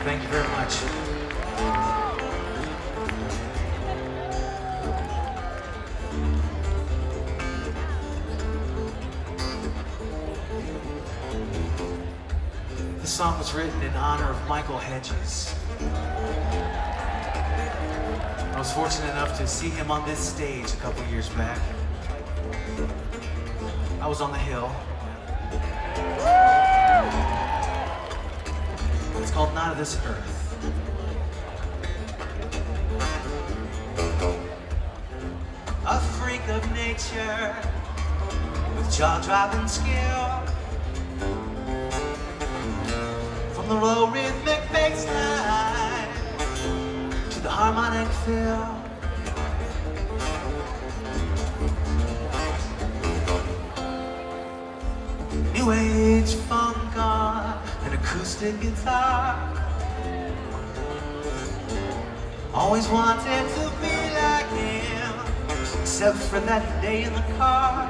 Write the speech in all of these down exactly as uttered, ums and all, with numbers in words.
Thank you very much. This song was written in honor of Michael Hedges. I was fortunate enough to see him on this stage a couple years back. I was on the hill. It's called Not of This Earth. A freak of nature with jaw-dropping skill. From the low rhythmic bass line to the harmonic fill. New age funk on an acoustic guitar. Always wanted to be like him, except for that day in the car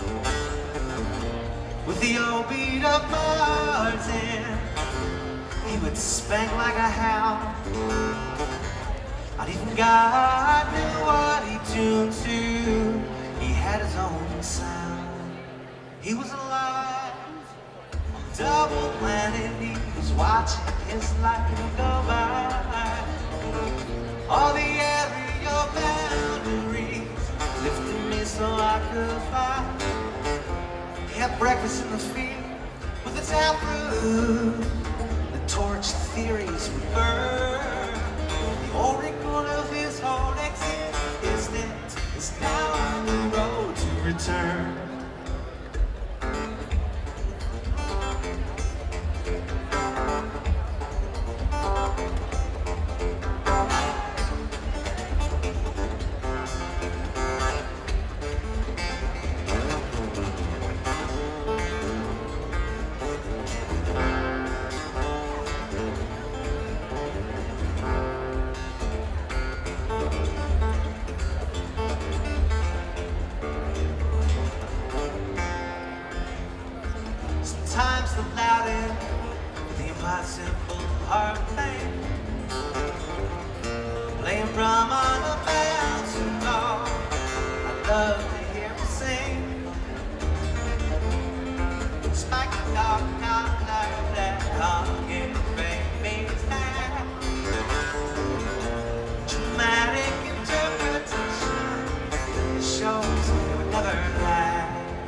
with the old beat up Martin. He would spank like a hound. Not even God knew what he tuned to. He had his own sound. He was alive on a double planet. He was watching his life go by. All the aerial boundaries lifted me so I could fly. He had breakfast in the field with a taproot. The torch theories would burn. The oracle of his whole existence is now on the road to return. Sometimes the loudest, the impossible hard thing. Playing drum on a bouncing ball. I love to hear him sing. Spike the dog, not like that. I'll get bring me back. Dramatic interpretation shows it would never lie.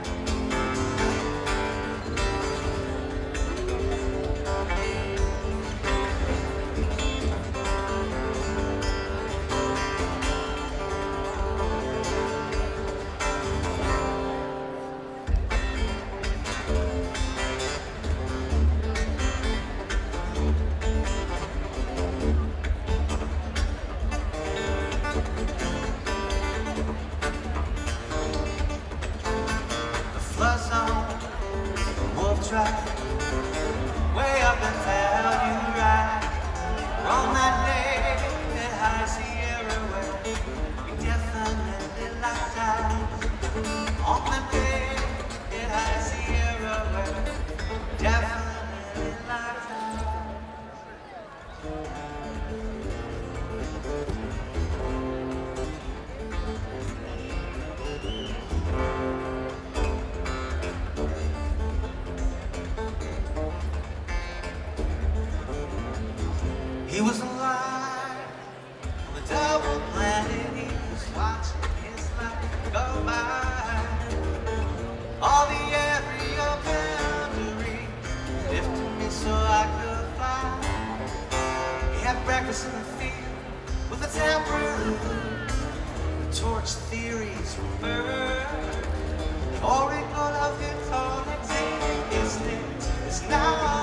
Way up and tell you right. On that day at High Sierra where we definitely locked eyes. On that day at High Sierra where we definitely locked eyes. He was alive on the double planet. He was watching his life go by. All the aerial boundaries lifted me so I could fly. He had breakfast in the field with a taproot. The torch theories were burned. The oracle of his whole existence is now